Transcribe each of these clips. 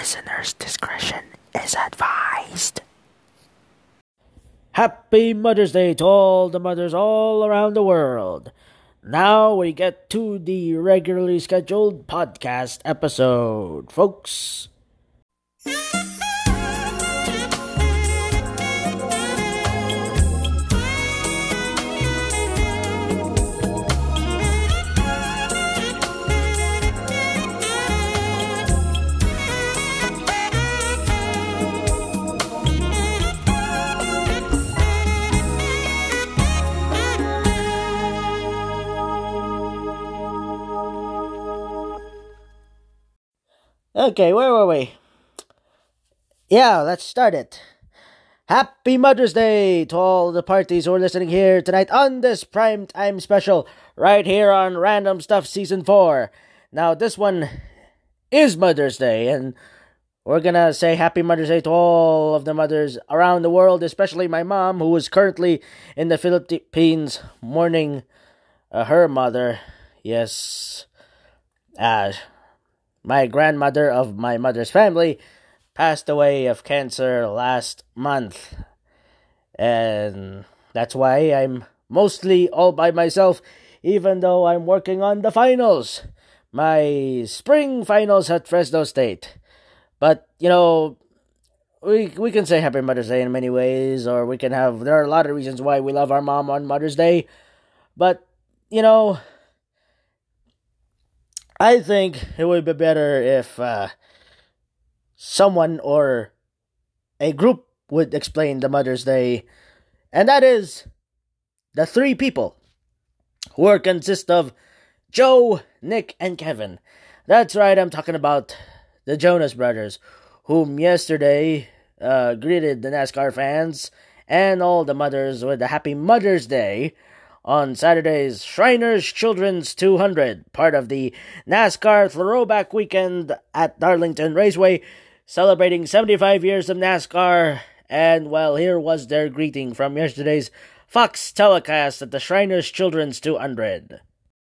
Listener's discretion is advised. Happy Mother's Day to all the mothers all around the world. Now we get to the regularly scheduled podcast episode, folks. Okay, where were we? Yeah, let's start it. Happy Mother's Day to all the parties who are listening here tonight on this primetime special right here on Random Stuff Season 4. Now, this one is Mother's Day, and we're gonna say Happy Mother's Day to all of the mothers around the world, especially my mom, who is currently in the Philippines mourning her mother. Yes, my grandmother of my mother's family passed away of cancer last month. And that's why I'm mostly all by myself, even though I'm working on the finals. My spring finals at Fresno State. But, you know, we can say Happy Mother's Day in many ways, or there are a lot of reasons why we love our mom on Mother's Day. But, you know, I think it would be better if someone or a group would explain the Mother's Day, and that is the three people who consist of Joe, Nick, and Kevin. That's right, I'm talking about the Jonas Brothers, whom yesterday greeted the NASCAR fans and all the mothers with a Happy Mother's Day on Saturday's Shriners Children's 200, part of the NASCAR Throwback Weekend at Darlington Raceway, celebrating 75 years of NASCAR. And, well, here was their greeting from yesterday's Fox telecast at the Shriners Children's 200.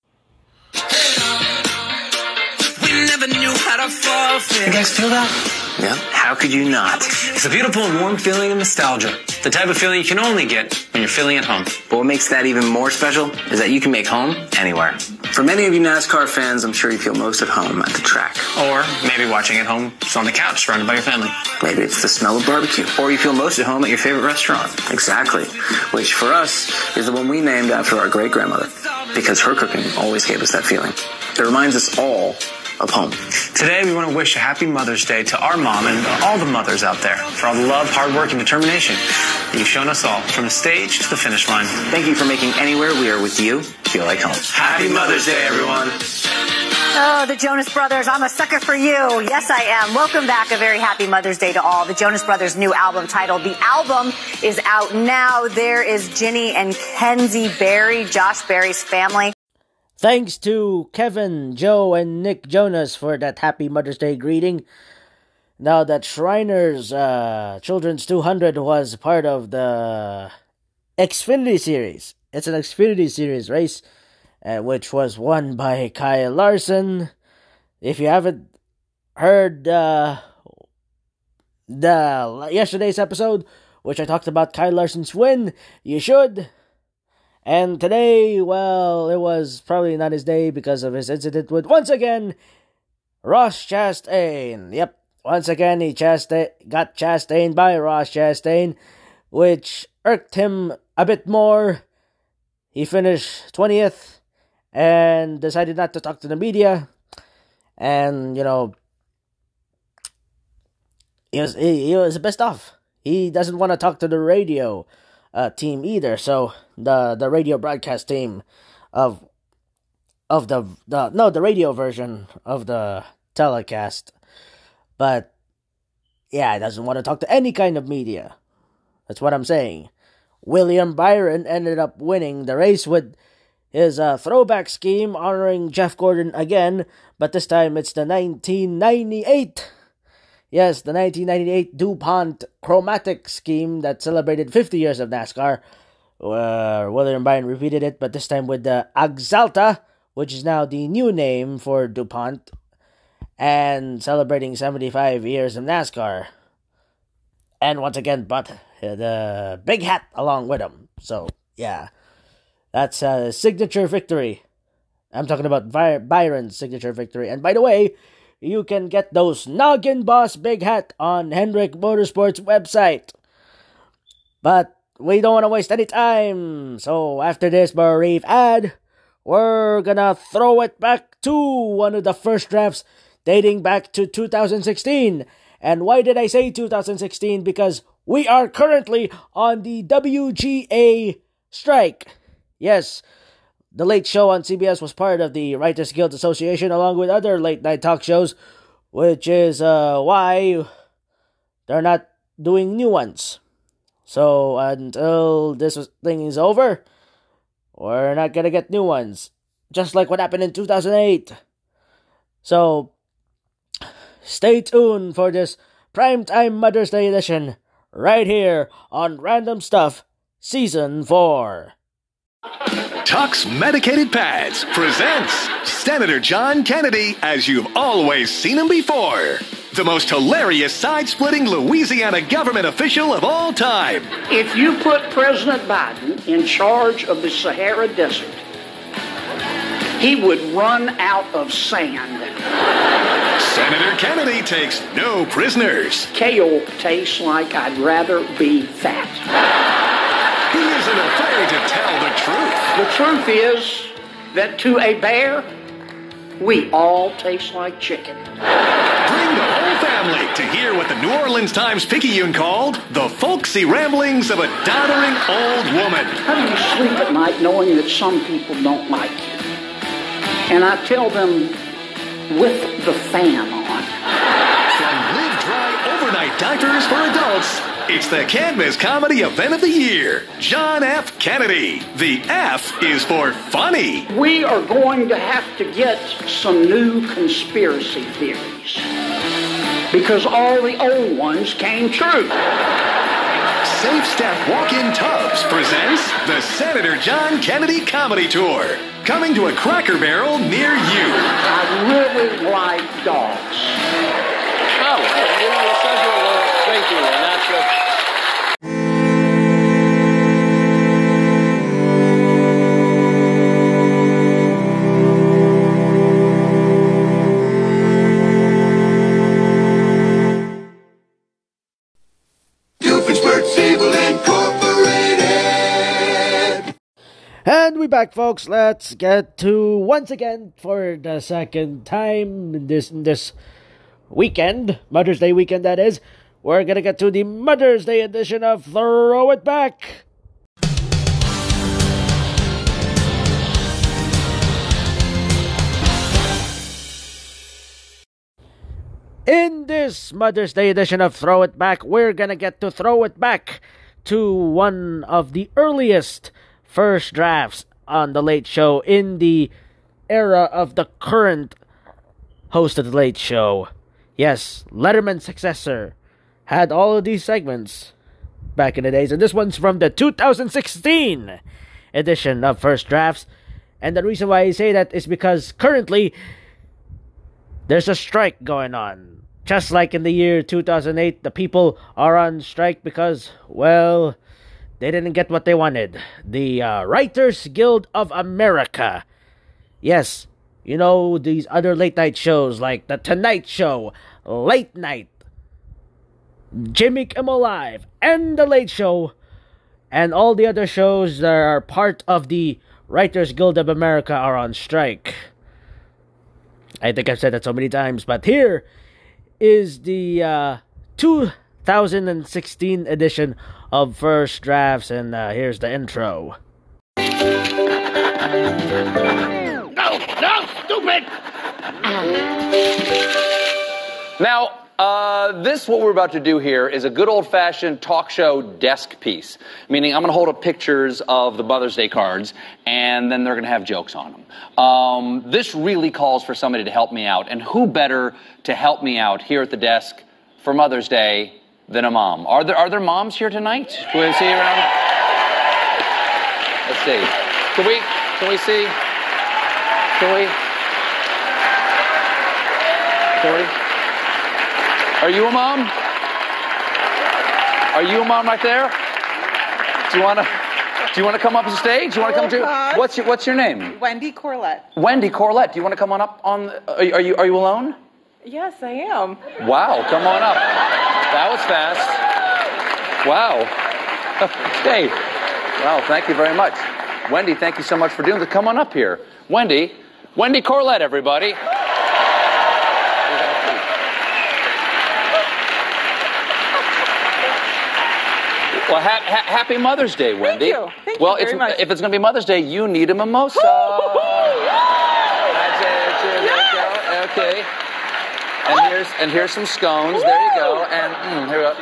We never knew how to fall for it. You guys feel that? Yeah. How could you not? It's a beautiful and warm feeling of nostalgia. The type of feeling you can only get when you're feeling at home. But what makes that even more special is that you can make home anywhere. For many of you NASCAR fans, I'm sure you feel most at home at the track. Or maybe watching at home on the couch surrounded by your family. Maybe it's the smell of barbecue. Or you feel most at home at your favorite restaurant. Exactly. Which for us is the one we named after our great-grandmother. Because her cooking always gave us that feeling. It reminds us all of home. Today we want to wish a happy Mother's Day to our mom and all the mothers out there for all the love, hard work, and determination that you've shown us all from the stage to the finish line. Thank you for making anywhere we are with you feel like home. Happy Mother's Day, everyone. Oh, the Jonas Brothers, I'm a sucker for you. Yes, I am. Welcome back. A very happy Mother's Day to all. The Jonas Brothers' new album titled The Album is out now. There is Ginny and Kenzie Berry, Josh Berry's family. Thanks to Kevin, Joe, and Nick Jonas for that Happy Mother's Day greeting. Now that Shriners Children's 200 was part of the Xfinity Series. It's an Xfinity Series race, which was won by Kyle Larson. If you haven't heard yesterday's episode, which I talked about Kyle Larson's win, you should. And today, well, it was probably not his day because of his incident with, once again, Ross Chastain. Yep, once again, he got Chastained by Ross Chastain, which irked him a bit more. He finished 20th and decided not to talk to the media. And, you know, he was pissed off. He doesn't want to talk to the radio team either. So the radio broadcast team of the radio version of the telecast. But yeah, he doesn't want to talk to any kind of media. That's what I'm saying. William Byron ended up winning the race with his throwback scheme honoring Jeff Gordon again, but this time it's the 1998. Yes, the 1998 DuPont chromatic scheme that celebrated 50 years of NASCAR. William Byron repeated it, but this time with the Axalta, which is now the new name for DuPont. and celebrating 75 years of NASCAR. And once again, brought the big hat along with him. So, yeah, that's a signature victory. I'm talking about Byron's signature victory. And by the way, you can get those Noggin Boss big hat on Hendrick Motorsports website. But we don't want to waste any time. So after this brief ad, we're gonna throw it back to one of the first drafts dating back to 2016. And why did I say 2016? Because we are currently on the WGA strike. Yes, the Late Show on CBS was part of the Writers Guild Association along with other late-night talk shows, which is why they're not doing new ones. So until this thing is over, we're not gonna get new ones. Just like what happened in 2008. So, stay tuned for this Primetime Mother's Day edition right here on Random Stuff Season 4. Tux Medicated Pads presents Senator John Kennedy as you've always seen him before. The most hilarious side-splitting Louisiana government official of all time. If you put President Biden in charge of the Sahara Desert, he would run out of sand. Senator Kennedy takes no prisoners. Kale tastes like I'd rather be fat. He isn't afraid to tell the truth. The truth is that to a bear, we all taste like chicken. Bring the whole family to hear what the New Orleans Times-Picayune called the folksy ramblings of a doddering old woman. How do you sleep at night knowing that some people don't like you? And I tell them, with the fan on. From Live Dry Overnight Diapers for adults, it's the Canvas Comedy Event of the Year, John F. Kennedy. The F is for funny. We are going to have to get some new conspiracy theories. Because all the old ones came true. Safe Step Walk-In Tubs presents the Senator John Kennedy Comedy Tour. Coming to a Cracker Barrel near you. I really like dogs. Oh, you know, you said you were a little thinking, and that's what... And we back, folks. Let's get to, once again, for the second time in this weekend, Mother's Day weekend that is, we're gonna get to the Mother's Day edition of Throw It Back. In this Mother's Day edition of Throw It Back, we're gonna get to throw it back to one of the earliest first drafts on The Late Show in the era of the current host of The Late Show. Yes, Letterman's successor had all of these segments back in the days, and this one's from the 2016 edition of First Drafts. And the reason why I say that is because currently there's a strike going on. Just like in the year 2008, the people are on strike because, well, they didn't get what they wanted. The Writers Guild of America. Yes, you know, these other late night shows like The Tonight Show, Late Night, Jimmy Kimmel Live, and The Late Show, and all the other shows that are part of the Writers Guild of America are on strike. I think I've said that so many times, but here is the 2016 edition of First Drafts, and here's the intro. No, stupid! Now, what we're about to do here is a good old-fashioned talk show desk piece, meaning I'm going to hold up pictures of the Mother's Day cards, and then they're going to have jokes on them. This really calls for somebody to help me out, and who better to help me out here at the desk for Mother's Day than a mom? Are there moms here tonight? Can we see around? Let's see. Can we see? Can we? Tori? Are you a mom? Are you a mom right there? Do you want to come up on stage? Do you want to come to? What's your name? Wendy Corlett. Wendy Corlett. Do you want to come on up on? Are you alone? Yes, I am. Wow, come on up. That was fast. Wow. Okay. Wow, thank you very much. Wendy, thank you so much for doing this. Come on up here. Wendy Corlett, everybody. Well, happy Mother's Day, Wendy. Thank you. Thank well, you very much. If it's going to be Mother's Day, you need a mimosa. That's it. There you go. Okay. And here's some scones. There you go. And here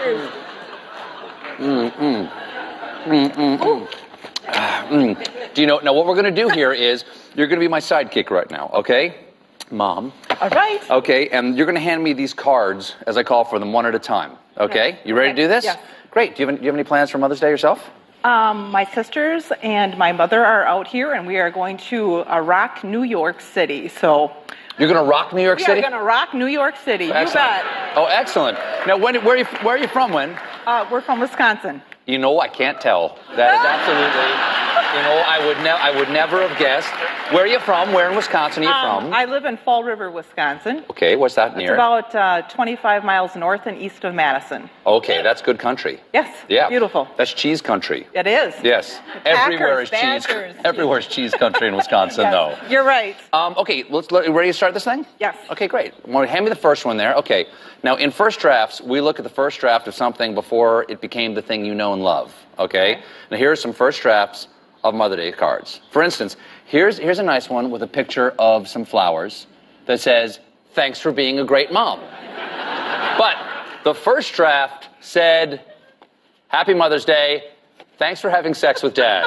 we go. Do you know? Now, what we're going to do here is you're going to be my sidekick right now, okay? Mom. All right. Okay, and you're going to hand me these cards as I call for them, one at a time. Okay? You ready to do this? Yes. Great. Do you have any plans for Mother's Day yourself? My sisters and my mother are out here, and we are going to rock New York City. So you're going to rock New York City? We are going to rock New York City. Excellent. You bet. Oh, excellent. Now, Wendy, where are you from, Wen? We're from Wisconsin. You know, I can't tell. That is absolutely. You know, I would never have guessed. Where are you from? Where in Wisconsin are you from? I live in Fall River, Wisconsin. Okay, what's that near? It's about 25 miles north and east of Madison. Okay, that's good country. Yes. Yeah. Beautiful. That's cheese country. It is. Yes. Everywhere is cheese. Everywhere is cheese country in Wisconsin, yes, though. You're right. Okay, ready to start this thing? Yes. Okay, great. Well, hand me the first one there. Okay. Now, in first drafts, we look at the first draft of something before it became the thing you know and love. Okay? Now, here are some first drafts of Mother's Day cards. For instance, here's a nice one with a picture of some flowers that says, "Thanks for being a great mom." But the first draft said, "Happy Mother's Day. Thanks for having sex with Dad."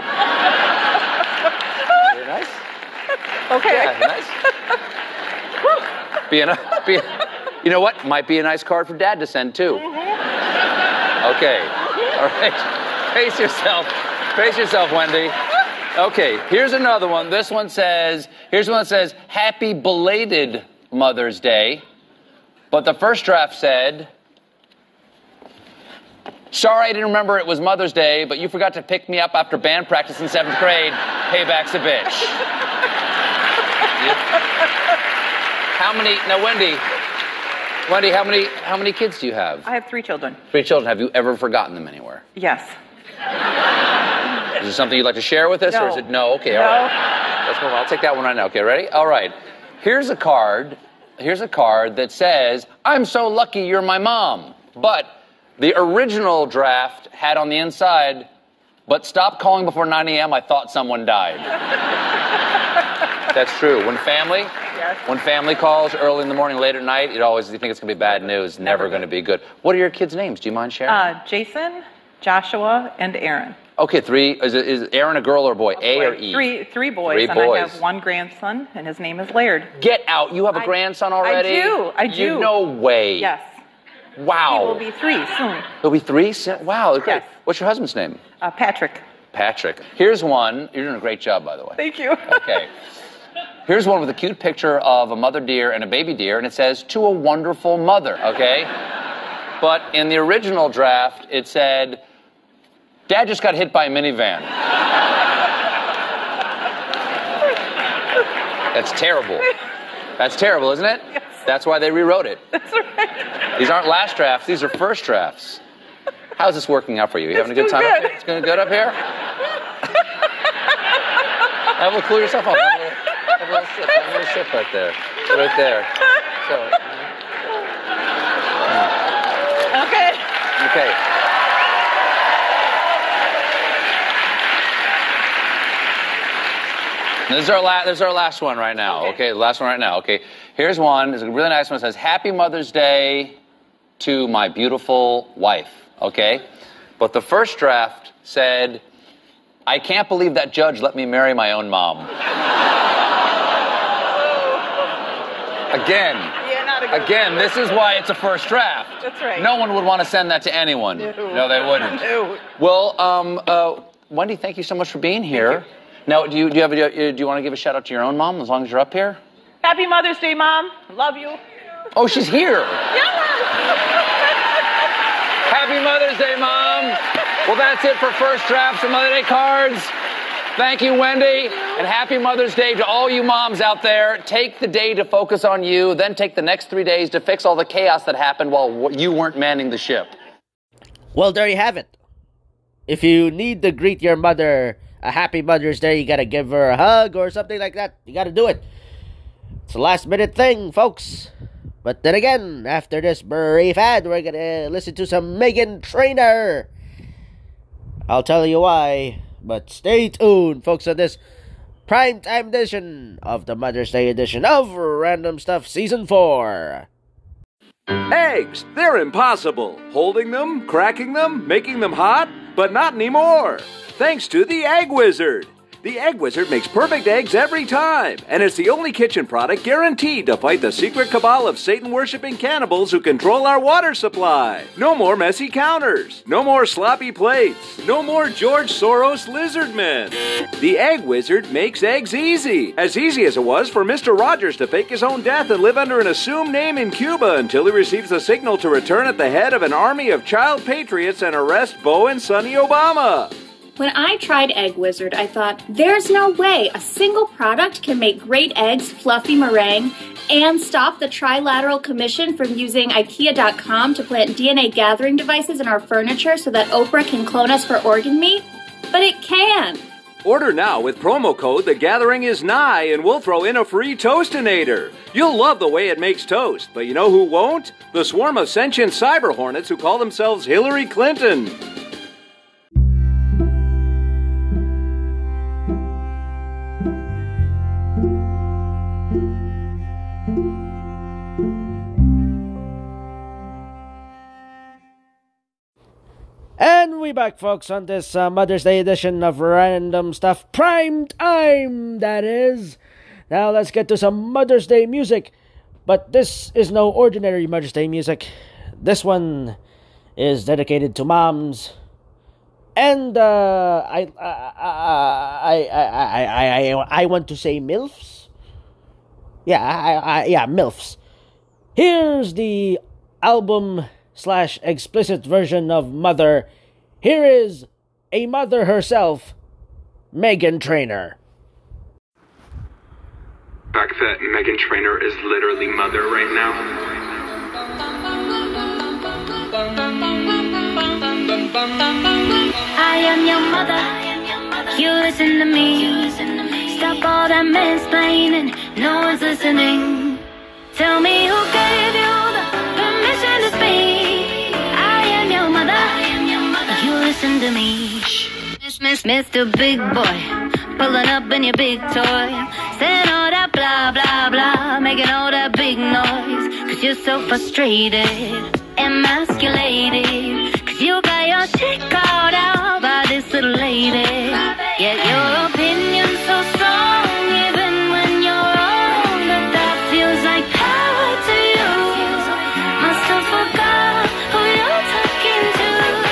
Very nice. Okay. Yeah, nice. You know what? Might be a nice card for Dad to send, too. Okay. All right. Face yourself, Wendy. Okay, here's another one. Here's one that says, "Happy belated Mother's Day." But the first draft said, "Sorry I didn't remember it was Mother's Day, but you forgot to pick me up after band practice in 7th grade. Payback's a bitch." Wendy, how many kids do you have? I have 3 children. 3 children. Have you ever forgotten them anywhere? Yes. Is it something you'd like to share with us? No. Or is it no? Okay, all right. Let's move on. I'll take that one right now. Okay, ready? All right. Here's a card that says, "I'm so lucky you're my mom." But the original draft had on the inside, "But stop calling before 9 a.m. I thought someone died." That's true. When family calls early in the morning, late at night, you think it's going to be bad news. Never going to be good. What are your kids' names? Do you mind sharing? Jason, Joshua, and Aaron. Okay, 3. Is Aaron a girl or a boy? A or E? Three boys. 3 and boys. I have 1 grandson, and his name is Laird. Get out. You have a grandson already? I do. No way. Yes. Wow. He will be 3 soon. He'll be 3? Wow. Great. Yes. What's your husband's name? Patrick. Patrick. Here's one. You're doing a great job, by the way. Thank you. Okay. Here's one with a cute picture of a mother deer and a baby deer, and it says, "To a wonderful mother," okay? But in the original draft, it said, "Dad just got hit by a minivan." That's terrible. That's terrible, isn't it? Yes. That's why they rewrote it. That's right. These aren't last drafts. These are first drafts. How's this working out for you? You having a good time? Good. It's going good up here? Have a little cool yourself off. Have a little sip right there. Right there. So. Okay. This is our last one right now. Okay, the last one right now. Okay, here's one. It's a really nice one. It says, "Happy Mother's Day to my beautiful wife." Okay, but the first draft said, "I can't believe that judge let me marry my own mom." Again, this is why it's a first draft. That's right. No one would want to send that to anyone. No, they wouldn't. No. Well, Wendy, thank you so much for being here. Now, do you want to give a shout out to your own mom as long as you're up here? Happy Mother's Day, Mom. Love you. Oh, she's here. Happy Mother's Day, Mom. Well, that's it for First Drafts of Mother's Day cards. Thank you, Wendy. And happy Mother's Day to all you moms out there. Take the day to focus on you, then take the next 3 days to fix all the chaos that happened while you weren't manning the ship. Well, there you have it. If you need to greet your mother a happy Mother's Day, you gotta give her a hug or something like that. You gotta do it. It's a last-minute thing, folks. But then again, after this brief ad, we're gonna listen to some Meghan Trainor. I'll tell you why, but stay tuned, folks, on this primetime edition of the Mother's Day edition of Random Stuff Season 4. Eggs, they're impossible. Holding them, cracking them, making them hot, but not anymore. Thanks to the Egg Wizard. The Egg Wizard makes perfect eggs every time, and it's the only kitchen product guaranteed to fight the secret cabal of Satan-worshipping cannibals who control our water supply. No more messy counters. No more sloppy plates. No more George Soros lizard men. The Egg Wizard makes eggs easy as it was for Mr. Rogers to fake his own death and live under an assumed name in Cuba until he receives a signal to return at the head of an army of child patriots and arrest Beau and Sonny Obama. When I tried Egg Wizard, I thought, there's no way a single product can make great eggs, fluffy meringue, and stop the Trilateral Commission from using IKEA.com to plant DNA gathering devices in our furniture so that Oprah can clone us for organ meat. But it can. Order now with promo code The Gathering Is Nigh, and we'll throw in a free Toastinator. You'll love the way it makes toast, but you know who won't? The swarm of sentient cyber hornets who call themselves Hillary Clinton. And we back, folks, on this Mother's Day edition of Random Stuff Prime Time, that is. Now let's get to some Mother's Day music. But this is no ordinary Mother's Day music. This one is dedicated to moms. And I want to say MILFs. Yeah, MILFs. Here's the album/explicit version of Mother. Here is a mother herself, Meghan Trainor. The fact that Meghan Trainor is literally Mother right now. I am your mother. You listen to me. Stop all that mansplaining. No one's listening. Tell me who gave you the permission to speak. I am your mother. You listen to me. Mr. Big Boy, pulling up in your big toy, saying all that blah, blah, blah, making all that big noise. Cause you're so frustrated, emasculated. Cause you got your shit called out by this little lady. Yet your opinion's so strong, even when you're wrong. But that feels like power to you. Must have forgot who you're talking to.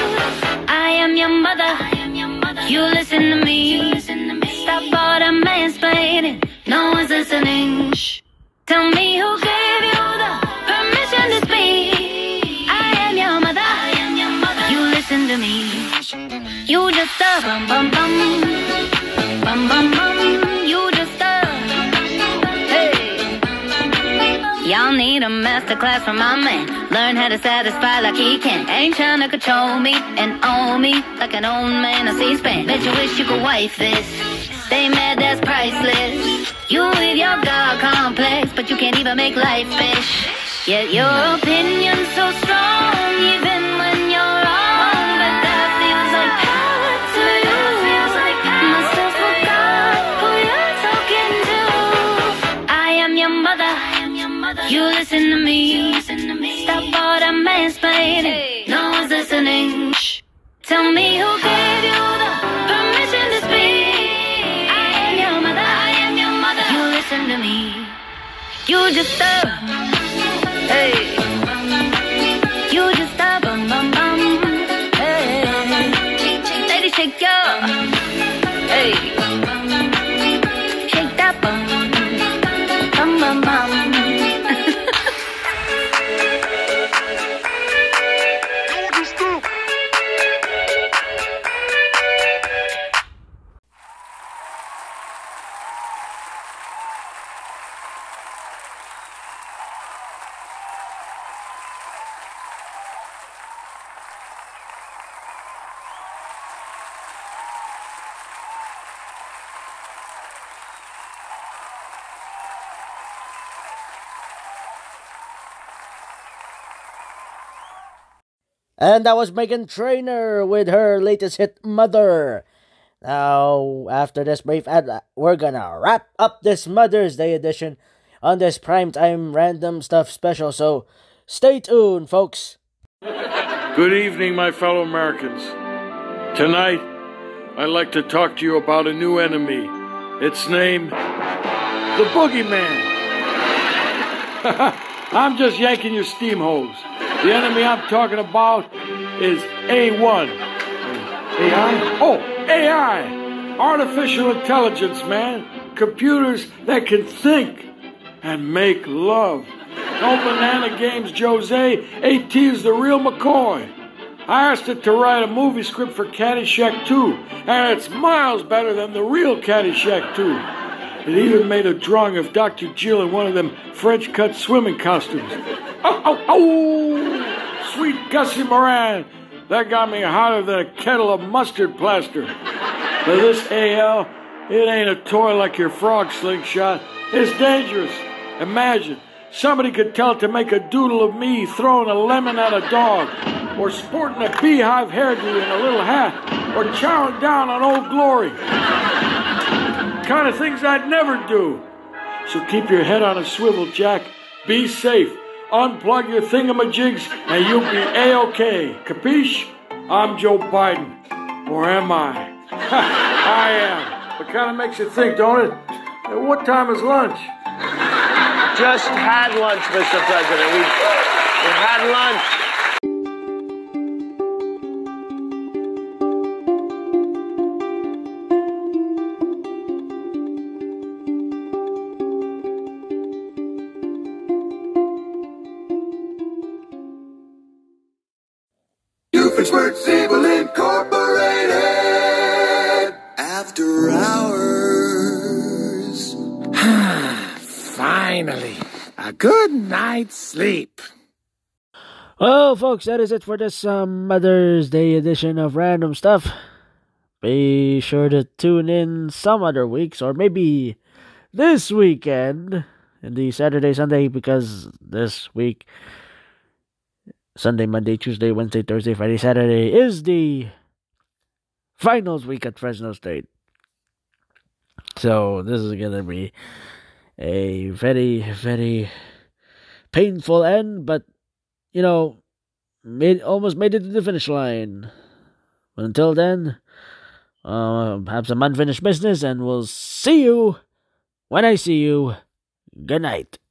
I am your mother. You listen to me. Stop all the mansplaining. No one's listening. Tell me who gave you the permission to speak. I am your mother. You listen to me. You just a bum bum bum. Bum bum bum. You just a hey. Y'all need a masterclass from my man. Learn how to satisfy like he can. Ain't trying to control me and own me like an old man on C-SPAN. Bet you wish you could wife this. Stay mad, that's priceless. You with your God complex, but you can't even make life fish. Yet your opinion's so strong, even when you're wrong. But that feels like power to you. Must have forgot who you're talking to. I am your mother. You listen to me. Stop all the mansplaining. No one's listening. Tell me who gave you the permission to speak. I am your mother. You listen to me. You just stop. Hey. You just stop. Bum bum bum. Hey. Lady, shake your. Hey. Shake that bum. Bum bum bum. And that was Meghan Trainor with her latest hit, Mother. Now, after this brief ad, we're gonna wrap up this Mother's Day edition on this primetime random stuff special, so stay tuned, folks. Good evening, my fellow Americans. Tonight, I'd like to talk to you about a new enemy. Its name, the Boogeyman. I'm just yanking your steam hose. The enemy I'm talking about is A1. AI? Oh, AI. Artificial intelligence, man. Computers that can think and make love. No banana games, Jose. AT is the real McCoy. I asked it to write a movie script for Caddyshack 2, and it's miles better than the real Caddyshack 2. It even made a drawing of Dr. Jill in one of them French-cut swimming costumes. Oh! Sweet Gussie Moran. That got me hotter than a kettle of mustard plaster. But this AL, it ain't a toy like your frog slingshot. It's dangerous. Imagine, somebody could tell it to make a doodle of me throwing a lemon at a dog, or sporting a beehive hairdo and a little hat, or chowing down on Old Glory. Kind of things I'd never do. So keep your head on a swivel, Jack. Be safe. Unplug your thingamajigs and you'll be A-OK. Capiche? I'm Joe Biden. Or am I? I am. It kind of makes you think, don't it? What time is lunch? Just had lunch, Mr. President. We had lunch. Doofenshmirtz Evil Incorporated. After hours. Finally, a good night's sleep. Well, folks, that is it for this Mother's Day edition of Random Stuff. Be sure to tune in some other weeks, or maybe this weekend, in the Saturday, Sunday, because this week, Sunday, Monday, Tuesday, Wednesday, Thursday, Friday, Saturday, is the finals week at Fresno State. So, this is going to be a very, very painful end, but, you know, almost made it to the finish line. But until then, have some unfinished business, and we'll see you when I see you. Good night.